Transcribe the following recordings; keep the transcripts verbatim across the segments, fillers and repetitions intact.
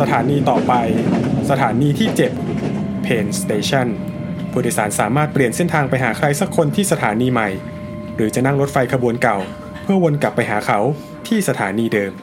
ถานีต่อไปสถานีที่เจ็ด Pain Station ผู้โดยสารสามารถเปลี่ยนเส้นทางไปหาใครสักคนที่สถานีใหม่หรือจะนั่งรถไฟขบวนเก่าเพื่อวนกลับไปหาเขาที่สถานีเดิม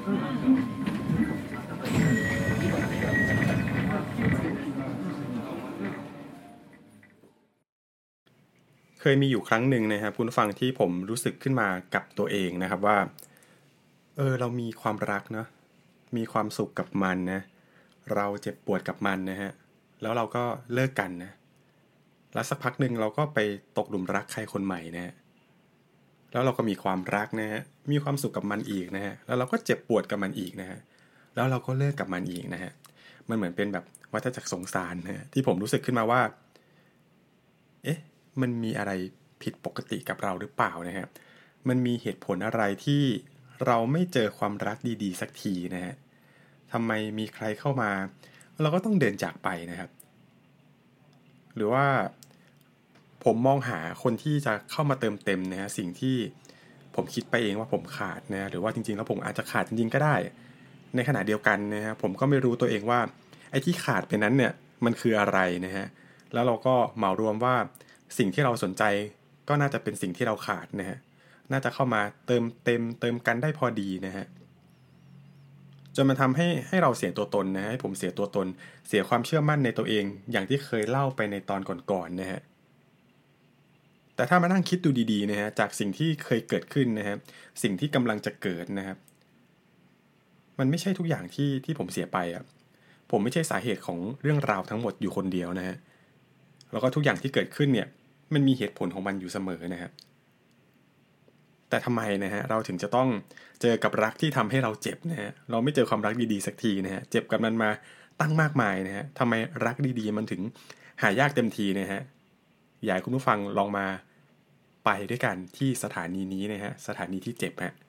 เคยมีอยู่ครั้งหนึ่งนะครับคุณผู้ฟังที่ผมรู้สึกขึ้นมากับตัวเองนะครับว่าเออเรามีความรักเนาะมีความสุขกับมันนะเราเจ็บปวดกับมันนะฮะแล้วเราก็เลิกกันนะแล้วสักพักหนึ่งเราก็ไปตกหลุมรักใครคนใหม่นะฮะแล้วเราก็มีความรักนะฮะมีความสุขกับมันอีกนะฮะแล้วเราก็เจ็บปวดกับมันอีกนะฮะแล้วเราก็เลิกกับมันอีกนะฮะมันเหมือนเป็นแบบวัฏจักรสงสารนะฮะที่ผมรู้สึกขึ้นมาว่าเอ๊ะมันมีอะไรผิดปกติกับเราหรือเปล่านะฮะมันมีเหตุผลอะไรที่เราไม่เจอความรักดีๆสักทีนะฮะทำไมมีใครเข้ามาเราก็ต้องเดินจากไปนะครับหรือว่าผมมองหาคนที่จะเข้ามาเติมเต็มนะฮะสิ่งที่ผมคิดไปเองว่าผมขาดนะหรือว่าจริงๆแล้วผมอาจจะขาดจริงๆก็ได้ในขณะเดียวกันนะฮะผมก็ไม่รู้ตัวเองว่าไอ้ที่ขาดไปนั้นเนี่ยมันคืออะไรนะฮะแล้วเราก็เหมารวมว่าสิ่งที่เราสนใจก็น่าจะเป็นสิ่งที่เราขาดนะฮะน่าจะเข้ามาเติมเต็มเติมกันได้พอดีนะฮะจนมันทำให้ให้เราเสียตัวตนนะให้ผมเสียตัวตนเสียความเชื่อมั่นในตัวเองอย่างที่เคยเล่าไปในตอนก่อนๆนะฮะแต่ถ้ามานั่งคิดดูดีๆนะฮะจากสิ่งที่เคยเกิดขึ้นนะฮะสิ่งที่กำลังจะเกิดนะครับมันไม่ใช่ทุกอย่างที่ที่ผมเสียไปอ่ะผมไม่ใช่สาเหตุของเรื่องราวทั้งหมดอยู่คนเดียวนะฮะแล้วก็ทุกอย่างที่เกิดขึ้นเนี่ยมันมีเหตุผลของมันอยู่เสมอนะฮะแต่ทำไมนะฮะเราถึงจะต้องเจอกับรักที่ทำให้เราเจ็บนะฮะเราไม่เจอความรักดีๆสักทีนะฮะเจ็บกับมันมาตั้งมากมายนะฮะทำไมรักดีๆมันถึงหายากเต็มทีนะฮะอยากให้คุณผู้ฟังลองมาไปด้วยกันที่สถานีนี้นะฮะสถานีที่เจ็บฮะ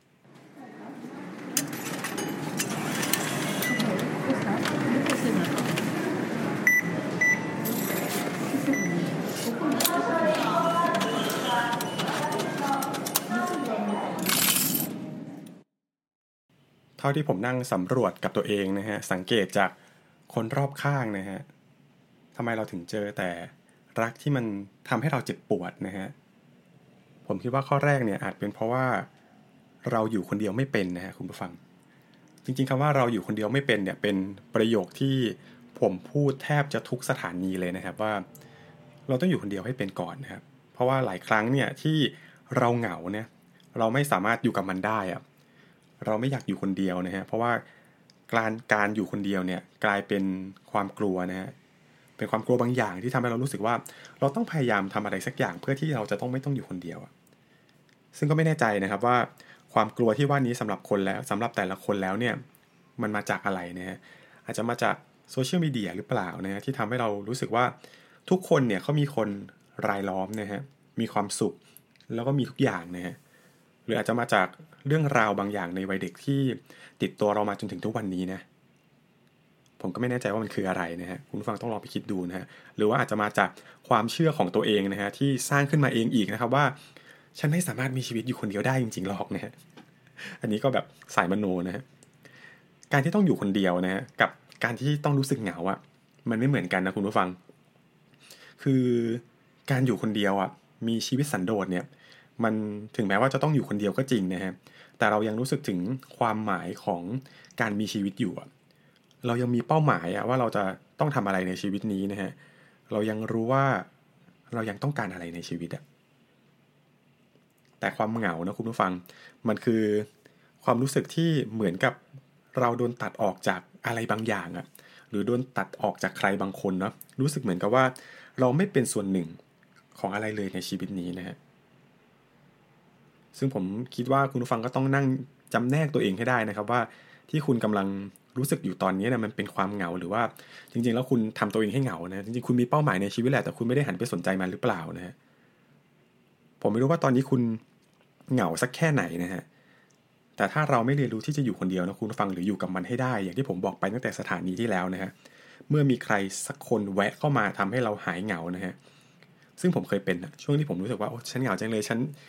เท่าที่ผมนั่งสำรวจกับตัวเองนะฮะสังเกตจากคนรอบข้างนะฮะทำไมเราถึงเจอแต่รักที่มันทำให้เราเจ็บปวดนะฮะผมคิดว่าข้อแรกเนี่ยอาจเป็นเพราะว่าเราอยู่คนเดียวไม่เป็นนะฮะคุณผู้ฟังจริงๆคำว่าเราอยู่คนเดียวไม่เป็นเนี่ยเป็นประโยคที่ผมพูดแทบจะทุกสถานีเลยนะครับว่าเราต้องอยู่คนเดียวให้เป็นก่อนนะครับเพราะว่าหลายครั้งเนี่ยที่เราเหงาเนี่ยเราไม่สามารถอยู่กับมันได้อะเราไม่อยากอยู่คนเดียวนะฮะเพราะว่าการการอยู่คนเดียวเนี่ยกลายเป็นความกลัวนะฮะเป็นความกลัวบางอย่างที่ทำให้เรารู้สึกว่าเราต้องพยายามทำอะไรสักอย่างเพื่อที่เราจะต้องไม่ต้องอยู่คนเดียวซึ่งก็ไม่แน่ใจนะครับว่าความกลัวที่ว่านี้สำหรับคนแล้วสำหรับแต่ละคนแล้วเนี่ยมันมาจากอะไรนะฮะอาจจะมาจากโซเชียลมีเดียหรือเปล่านะฮะที่ทำให้เรารู้สึกว่าทุกคนเนี่ยเขามีคนรายล้อมนะฮะมีความสุขแล้วก็มีทุกอย่างนะฮะหรืออาจจะมาจากเรื่องราวบางอย่างในวัยเด็กที่ติดตัวเรามาจนถึงทุกวันนี้นะผมก็ไม่แน่ใจว่ามันคืออะไรนะฮะคุณผู้ฟังต้องลองไปคิดดูนะฮะหรือว่าอาจจะมาจากความเชื่อของตัวเองนะฮะที่สร้างขึ้นมาเองอีกนะครับว่าฉันไม่สามารถมีชีวิตอยู่คนเดียวได้จริงๆหรอกนะฮะอันนี้ก็แบบสายมโนนะฮะการที่ต้องอยู่คนเดียวนะฮะกับการที่ต้องรู้สึกเหงาอ่ะมันไม่เหมือนกันนะคุณผู้ฟังคือการอยู่คนเดียวอ่ะมีชีวิตสันโดษเนี่ยมันถึงแม้ว่าจะต้องอยู่คนเดียวก็จริงนะฮะแต่เรายังรู้สึกถึงความหมายของการมีชีวิตอยู่อ่ะเรายังมีเป้าหมายอ่ะว่าเราจะต้องทำอะไรในชีวิตนี้นะฮะเรายังรู้ว่าเรายังต้องการอะไรในชีวิตอ่ะแต่ความเหงานะคุณผู้ฟังมันคือความรู้สึกที่เหมือนกับเราโดนตัดออกจากอะไรบางอย่างอ่ะหรือโดนตัดออกจากใครบางคนเนาะรู้สึกเหมือนกับว่าเราไม่เป็นส่วนหนึ่งของอะไรเลยในชีวิตนี้นะฮะซึ่งผมคิดว่าคุณผู้ฟังก็ต้องนั่งจำแนกตัวเองให้ได้นะครับว่าที่คุณกำลังรู้สึกอยู่ตอนนี้เนี่ยมันเป็นความเหงาหรือว่าจริงๆแล้วคุณทำตัวเองให้เหงานะจริงๆคุณมีเป้าหมายในชีวิตแหละแต่คุณไม่ได้หันไปสนใจมันหรือเปล่านะฮะผมไม่รู้ว่าตอนนี้คุณเหงาสักแค่ไหนนะฮะแต่ถ้าเราไม่เรียนรู้ที่จะอยู่คนเดียวนะคุณฟังหรืออยู่กับมันให้ได้อย่างที่ผมบอกไปตั้งแต่สถานีที่แล้วนะฮะเมื่อมีใครสักคนแวะเข้ามาทำให้เราหายเหงานะฮะซึ่งผมเคยเป็นนะช่วงที่ผมรู้สึกว่าโอ้ฉันเหงาจังเลยฉัน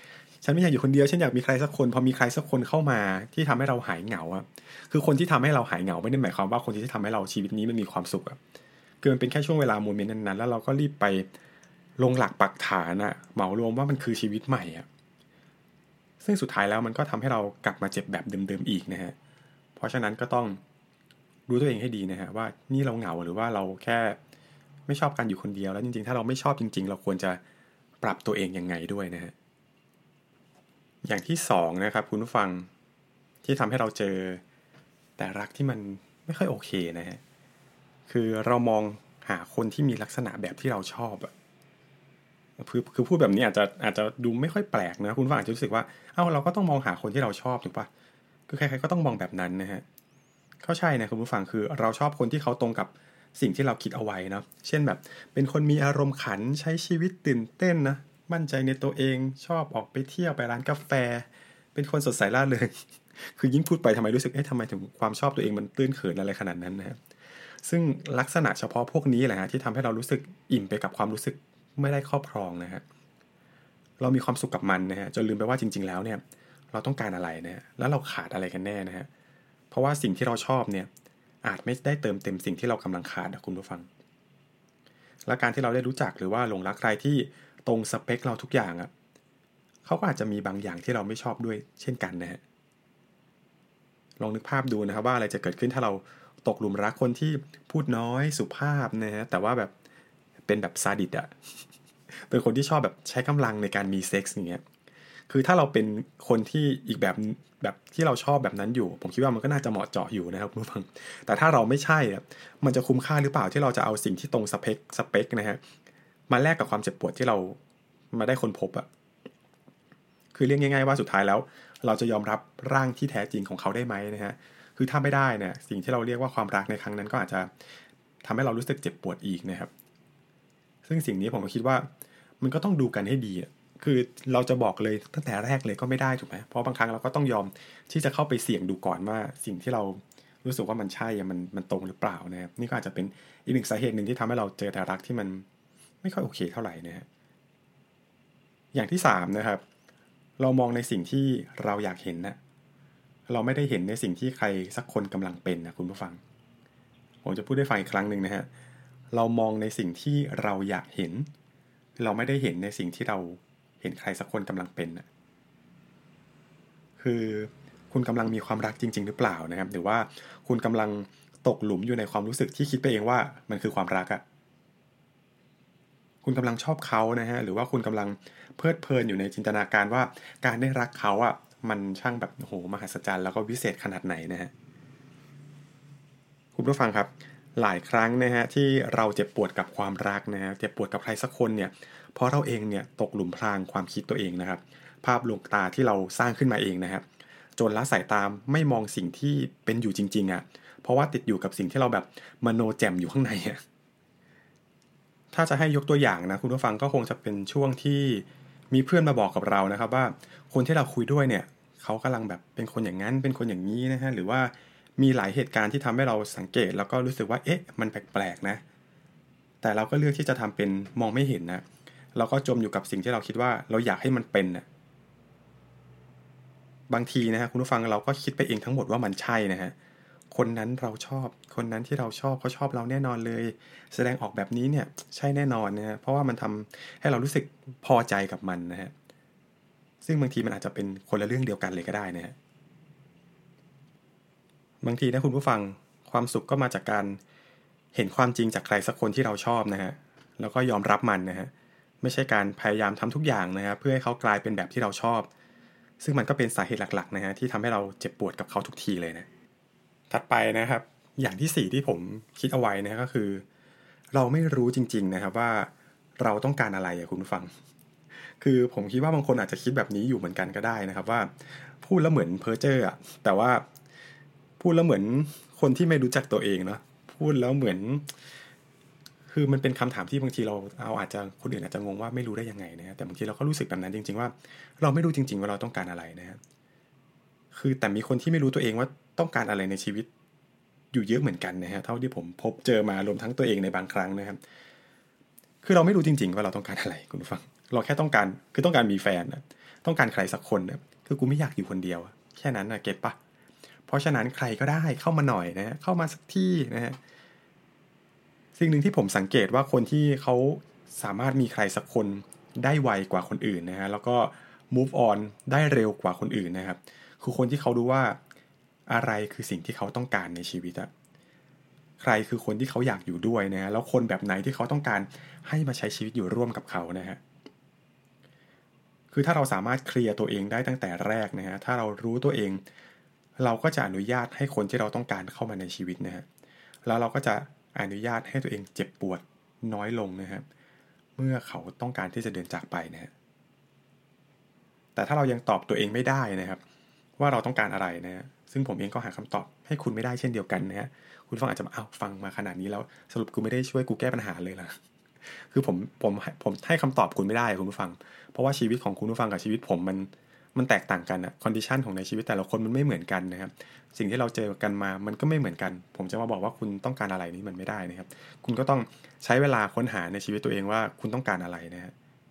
ฉันไม่อยากอยู่คนเดียวฉันอยากมีใครสักคนพอมีใครสักคนเข้ามาที่ทำให้เราหายเหงาอะคือคนที่ทำให้เราหายเหงาไม่ได้หมายความว่าคนที่ทำให้เราชีวิตนี้มันมีความสุขอะคือมันเป็นแค่ช่วงเวลาโมเมนต์นั้นๆแล้วเราก็รีบไปลงหลักปักฐานอะเหมารวมว่ามันคือชีวิตใหม่อะซึ่งสุดท้ายแล้วมันก็ทำให้เรากลับมาเจ็บแบบเดิมๆอีกนะฮะเพราะฉะนั้นก็ต้องรู้ตัวเองให้ดีนะฮะว่านี่เราเหงาหรือว่าเราแค่ไม่ชอบการอยู่คนเดียวแล้วจริงๆถ้าเราไม่ชอบจริงๆเราควรจะปรับตัวเองยังไงด้วยนะฮะอย่างที่สองนะครับคุณผู้ฟังที่ทำให้เราเจอแต่รักที่มันไม่ค่อยโอเคนะฮะคือเรามองหาคนที่มีลักษณะแบบที่เราชอบอะคือคือพูดแบบนี้อาจจะอาจจะดูไม่ค่อยแปลกนะคุณผู้ฟังอาจจะรู้สึกว่าเอ้าเราก็ต้องมองหาคนที่เราชอบถูกปะคือใครๆก็ต้องมองแบบนั้นนะฮะก็ใช่นะคุณผู้ฟังคือเราชอบคนที่เขาตรงกับสิ่งที่เราคิดเอาไว้เนาะเช่นแบบเป็นคนมีอารมณ์ขันใช้ชีวิตตื่นเต้นนะมั่นใจในตัวเองชอบออกไปเที่ยวไปร้านกาแฟเป็นคนสดใสร่าเริงคือยิ่งพูดไปทำไมรู้สึกเอ๊ะทำไมถึงความชอบตัวเองมันตื้นเขินอะไรขนาดนั้นนะครับซึ่งลักษณะเฉพาะพวกนี้แหละฮะที่ทำให้เรารู้สึกอิ่มไปกับความรู้สึกไม่ได้ครอบครองนะฮะเรามีความสุขกับมันนะฮะจนลืมไปว่าจริงๆแล้วเนี่ยเราต้องการอะไรนะฮะแล้วเราขาดอะไรกันแน่นะฮะเพราะว่าสิ่งที่เราชอบเนี่ยอาจไม่ได้เติมเต็มสิ่งที่เรากำลังขาดนะคุณผู้ฟังและการที่เราได้รู้จักหรือว่าหลงรักใครที่ตรงสเปคเราทุกอย่างอ่ะเขาก็อาจจะมีบางอย่างที่เราไม่ชอบด้วยเช่นกันนะฮะลองนึกภาพดูนะครับว่าอะไรจะเกิดขึ้นถ้าเราตกหลุมรักคนที่พูดน้อยสุภาพนะฮะแต่ว่าแบบเป็นแบบซาดิสอ่ะเป็นคนที่ชอบแบบใช้กำลังในการมีเซ็กส์อย่างเงี้ยคือถ้าเราเป็นคนที่อีกแบบแบบที่เราชอบแบบนั้นอยู่ผมคิดว่ามันก็น่าจะเหมาะเจาะอยู่นะครับคุณผู้ฟังแต่ถ้าเราไม่ใช่อ่ะมันจะคุ้มค่าหรือเปล่าที่เราจะเอาสิ่งที่ตรงสเปคสเปคนะฮะมาแลกกับความเจ็บปวดที่เรามาได้ค้นพบอ่ะคือเรียกง่ายๆว่าสุดท้ายแล้วเราจะยอมรับร่างที่แท้จริงของเขาได้ไหมนะฮะคือถ้าไม่ได้เนี่ยสิ่งที่เราเรียกว่าความรักในครั้งนั้นก็อาจจะทำให้เรารู้สึกเจ็บปวดอีกนะครับซึ่งสิ่งนี้ผมก็คิดว่ามันก็ต้องดูกันให้ดีอ่ะคือเราจะบอกเลยตั้งแต่แรกเลยก็ไม่ได้ถูกไหมเพราะบางครั้งเราก็ต้องยอมที่จะเข้าไปเสี่ยงดูก่อนว่าสิ่งที่เรารู้สึกว่ามันใช่มันมันตรงหรือเปล่านะครับนี่ก็อาจจะเป็นอีกหนึ่งสาเหตุหนึ่งที่ทำให้เราเจอแต่รักที่มันไม่ค่อยโอเคเท่าไหร่นะฮะอย่างที่สามนะครับ เรามองในสิ่งที่เราอยากเห็นนะเราไม่ได้เห็นในสิ่งที่ใครสักคนกำลังเป็นนะคุณผู้ฟังผมจะพูดได้ฟังอีกครั้งหนึ่งนะฮะเรามองในสิ่งที่เราอยากเห็นเราไม่ได้เห็นในสิ่งที่เราเห็นใครสักคนกำลังเป็นนะคือคุณกำลังมีความรักจริงๆหรือเปล่านะครับหรือว่าคุณกำลังตกหลุมอยู่ในความรู้สึกที่คิดไปเองว่ามันคือความรักอะคุณกำลังชอบเขานะฮะหรือว่าคุณกำลังเพลิดเพลินอยู่ในจินตนาการว่าการได้รักเขาอะมันช่างแบบโอ้โหมหัศจรรย์แล้วก็วิเศษขนาดไหนนะฮะ คุณผู้ฟังครับหลายครั้งนะฮะที่เราเจ็บปวดกับความรักนะฮะเจ็บปวดกับใครสักคนเนี่ยเพราะเราเองเนี่ยตกหลุมพรางความคิดตัวเองนะครับภาพลวงตาที่เราสร้างขึ้นมาเองนะครับจนละสายตาไม่มองสิ่งที่เป็นอยู่จริงๆอ่ะเพราะว่าติดอยู่กับสิ่งที่เราแบบมโนแจ่มอยู่ข้างในอ่ะถ้าจะให้ยกตัวอย่างนะคุณผู้ฟังก็คงจะเป็นช่วงที่มีเพื่อนมาบอกกับเรานะครับว่าคนที่เราคุยด้วยเนี่ยเขากำลังแบบเป็นคนอย่างนั้นเป็นคนอย่างนี้นะฮะหรือว่ามีหลายเหตุการณ์ที่ทำให้เราสังเกตแล้วก็รู้สึกว่าเอ๊ะมันแปลกๆนะแต่เราก็เลือกที่จะทำเป็นมองไม่เห็นนะเราก็จมอยู่กับสิ่งที่เราคิดว่าเราอยากให้มันเป็นนะบางทีนะฮะคุณผู้ฟังเราก็คิดไปเองทั้งหมดว่ามันใช่นะฮะคนนั้นเราชอบคนนั้นที่เราชอบเขาชอบเราแน่นอนเลยแสดงออกแบบนี้เนี่ยใช่แน่นอนนะฮะเพราะว่ามันทำให้เรารู้สึกพอใจกับมันนะฮะซึ่งบางทีมันอาจจะเป็นคนละเรื่องเดียวกันเลยก็ได้นะฮะ บางทีนะคุณผู้ฟังความสุขก็มาจากการเห็นความจริงจากใครสักคนที่เราชอบนะฮะแล้วก็ยอมรับมันนะฮะไม่ใช่การพยายามทำทุกอย่างนะฮะเพื่อให้เขากลายเป็นแบบที่เราชอบซึ่งมันก็เป็นสาเหตุหลักๆนะฮะที่ทำให้เราเจ็บปวดกับเขาทุกทีเลยนะถัดไปนะครับอย่างที่สี่ที่ผมคิดเอาไว้นะก็คือเราไม่รู้จริงๆนะครับว่าเราต้องการอะไรอะคุณผู้ฟังคือผมคิดว่าบางคนอาจจะคิดแบบนี้อยู่เหมือนกันก็ได้นะครับว่าพูดแล้วเหมือนเพ้อเจ้ออะแต่ว่า พูดแล้วเหมือนคนที่ไม่รู้จักตัวเองเนาะพูดแล้วเหมือนคือมันเป็นคำถามที่บางทีเราเอาอาจจะคนอื่นอาจจะงงว่าไม่รู้ได้ยังไงนะฮะแต่บางทีเราก็รู้สึกแบบนั้นจริงๆว่าเราไม่รู้จริงๆว่าเราต้องการอะไรนะฮะคือแต่มีคนที่ไม่รู้ตัวเองว่าต้องการอะไรในชีวิตอยู่เยอะเหมือนกันนะฮะเท่าที่ผมพบเจอมารวมทั้งตัวเองในบางครั้งนะครับคือเราไม่รู้จริงๆว่าเราต้องการอะไรคุณผู้ฟังเราแค่ต้องการคือต้องการมีแฟนนะต้องการใครสักคนนะคือกูไม่อยากอยู่คนเดียวแค่นั้นนะเก็ตปะเพราะฉะนั้นใครก็ได้เข้ามาหน่อยนะเข้ามาสักที่นะฮะสิ่งหนึ่งที่ผมสังเกตว่าคนที่เขาสามารถมีใครสักคนได้ไวกว่าคนอื่นนะฮะแล้วก็ move on ได้เร็วกว่าคนอื่นนะครับคือคนที่เขารู้ว่าอะไรคือสิ่งที่เขาต้องการในชีวิตอะใครคือคนที่เขาอยากอยู่ด้วยนะฮะแล้วคนแบบไหนที่เขาต้องการให้มาใช้ชีวิตอยู่ร่วมกับเขานะฮะคือถ้าเราสามารถเคลียร์ตัวเองได้ตั้งแต่แรกนะฮะถ้าเรารู้ตัวเองเราก็จะอนุญาตให้คนที่เราต้องการเข้ามาในชีวิตนะฮะแล้วเราก็จะอนุญาตให้ตัวเองเจ็บปวดน้อยลงนะครับเมื่อเขาต้องการที่จะเดินจากไปนะฮะแต่ถ้าเรายังตอบตัวเองไม่ได้นะครับว่าเราต้องการอะไรนะฮะซึ่งผมเองก็หาคำตอบให้คุณไม่ได้เช่นเดียวกันนะฮะคุณฟังอาจจะมาอ้าวฟังมาขนาดนี้แล้วสรุปกูไม่ได้ช่วยกูแก้ปัญหาเลยล่ะคือผมผมผมให้คำตอบคุณไม่ได้คุณผู้ฟังเพราะว่าชีวิตของคุณผู้ฟังกับชีวิตผมมันมันแตกต่างกันอะคอนดิชันของในชีวิตแต่ละคนมันไม่เหมือนกันนะครับสิ่งที่เราเจอกันมามันก็ไม่เหมือนกันผมจะมาบอกว่าคุณต้องการอะไรนี่มันไม่ได้นะครับคุณก็ต้องใช้เวลาค้นหาในชีวิตตัวเองว่าคุณต้องการอะไรนะฮะ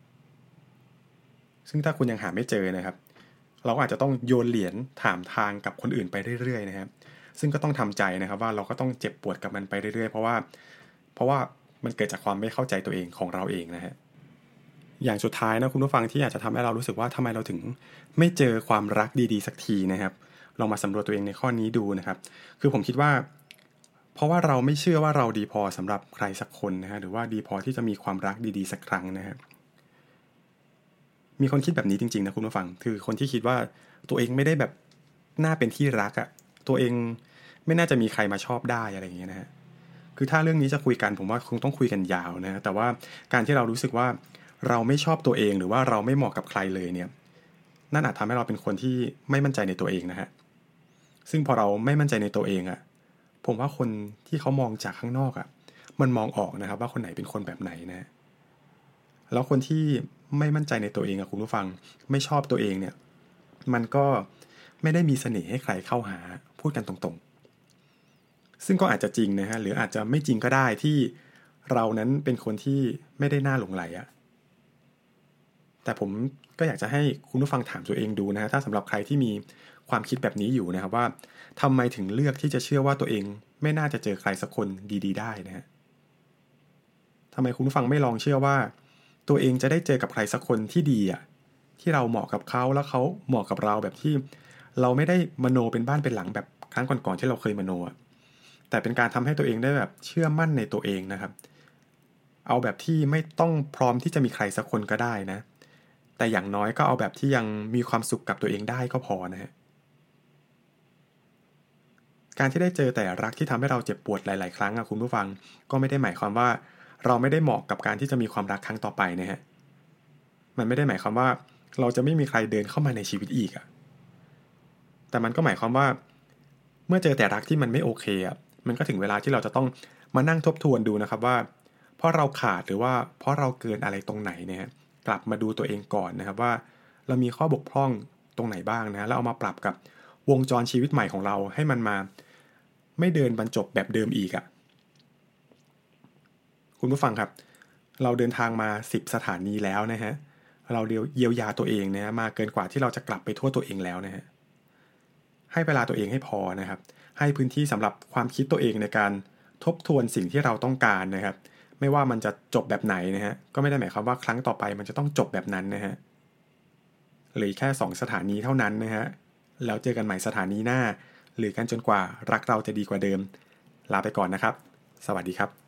ซึ่งถ้าคุณยังหาไม่เจอนะครับเราก็อาจจะต้องโยนเหรียญถามทางกับคนอื่นไปเรื่อยๆนะครับซึ่งก็ต้องทำใจนะครับว่าเราก็ต้องเจ็บปวดกับมันไปเรื่อยๆเพราะว่าเพราะว่ามันเกิดจากความไม่เข้าใจตัวเองของเราเองนะฮะอย่างสุดท้ายนะคุณผู้ฟังที่อาจจะทำให้เรารู้สึกว่าทำไมเราถึงไม่เจอความรักดีๆสักทีนะครับลองมาสำรวจตัวเองในข้อนี้ดูนะครับคือผมคิดว่าเพราะว่าเราไม่เชื่อว่าเราดีพอสำหรับใครสักคนนะฮะหรือว่าดีพอที่จะมีความรักดีๆสักครั้งนะฮะมีคนคิดแบบนี้จริงๆนะคุณผู้ฟังคือคนที่คิดว่าตัวเองไม่ได้แบบน่าเป็นที่รักอะตัวเองไม่น่าจะมีใครมาชอบได้อะไรอย่างเงี้ยนะฮะคือถ้าเรื่องนี้จะคุยกันผมว่าคงต้องคุยกันยาวนะแต่ว่าการที่เรารู้สึกว่าเราไม่ชอบตัวเองหรือว่าเราไม่เหมาะกับใครเลยเนี่ยนั่นอาจทำให้เราเป็นคนที่ไม่มั่นใจในตัวเองนะฮะซึ่งพอเราไม่มั่นใจในตัวเองอะผมว่าคนที่เขามองจากข้างนอกอะมันมองออกนะครับว่าคนไหนเป็นคนแบบไหนนะแล้วคนที่ไม่มั่นใจในตัวเองอะคุณผู้ฟังไม่ชอบตัวเองเนี่ยมันก็ไม่ได้มีเสน่ห์ให้ใครเข้าหาพูดกันตรงๆซึ่งก็อาจจะจริงนะฮะหรืออาจจะไม่จริงก็ได้ที่เรานั้นเป็นคนที่ไม่ได้น่าหลงใหลอะแต่ผมก็อยากจะให้คุณผู้ฟังถามตัวเองดูนะฮะถ้าสำหรับใครที่มีความคิดแบบนี้อยู่นะครับว่าทำไมถึงเลือกที่จะเชื่อว่าตัวเองไม่น่าจะเจอใครสักคนดีๆได้นะฮะทำไมคุณผู้ฟังไม่ลองเชื่อว่าตัวเองจะได้เจอกับใครสักคนที่ดีอ่ะที่เราเหมาะกับเขาแล้วเขาเหมาะกับเราแบบที่เราไม่ได้มโนเป็นบ้านเป็นหลังแบบครั้งก่อนๆที่เราเคยมโนอ่ะแต่เป็นการทำให้ตัวเองได้แบบเชื่อมั่นในตัวเองนะครับเอาแบบที่ไม่ต้องพร้อมที่จะมีใครสักคนก็ได้นะแต่อย่างน้อยก็เอาแบบที่ยังมีความสุขกับตัวเองได้ก็พอนะฮะการที่ได้เจอแต่รักที่ทำให้เราเจ็บปวดหลายๆครั้งอะคุณผู้ฟังก็ไม่ได้หมายความว่าเราไม่ได้เหมาะกับการที่จะมีความรักครั้งต่อไปนะฮะมันไม่ได้หมายความว่าเราจะไม่มีใครเดินเข้ามาในชีวิตอีกอะแต่มันก็หมายความว่าเมื่อเจอแต่รักที่มันไม่โอเคอะมันก็ถึงเวลาที่เราจะต้องมานั่งทบทวนดูนะครับว่าเพราะเราขาดหรือว่าเพราะเราเกินอะไรตรงไหนเนี่ย กลับมาดูตัวเองก่อนนะครับว่าเรามีข้อบกพร่องตรงไหนบ้างนะแล้วเอามาปรับกับวงจรชีวิตใหม่ของเราให้มันมาไม่เดินบรรจบแบบเดิมอีกอะ่ะคุณผู้ฟังครับเราเดินทางมาสิบสถานีแล้วนะฮะเราเยียวยาตัวเองนะฮะมาเกินกว่าที่เราจะกลับไปโทษตัวเองแล้วนะฮะให้เวลาตัวเองให้พอนะครับให้พื้นที่สำหรับความคิดตัวเองในการทบทวนสิ่งที่เราต้องการนะครับไม่ว่ามันจะจบแบบไหนนะฮะก็ไม่ได้หมายความว่าครั้งต่อไปมันจะต้องจบแบบนั้นนะฮะเหลือแค่สองสถานีเท่านั้นนะฮะแล้วเจอกันใหม่สถานีหน้าหรือกันจนกว่ารักเราจะดีกว่าเดิมลาไปก่อนนะครับสวัสดีครับ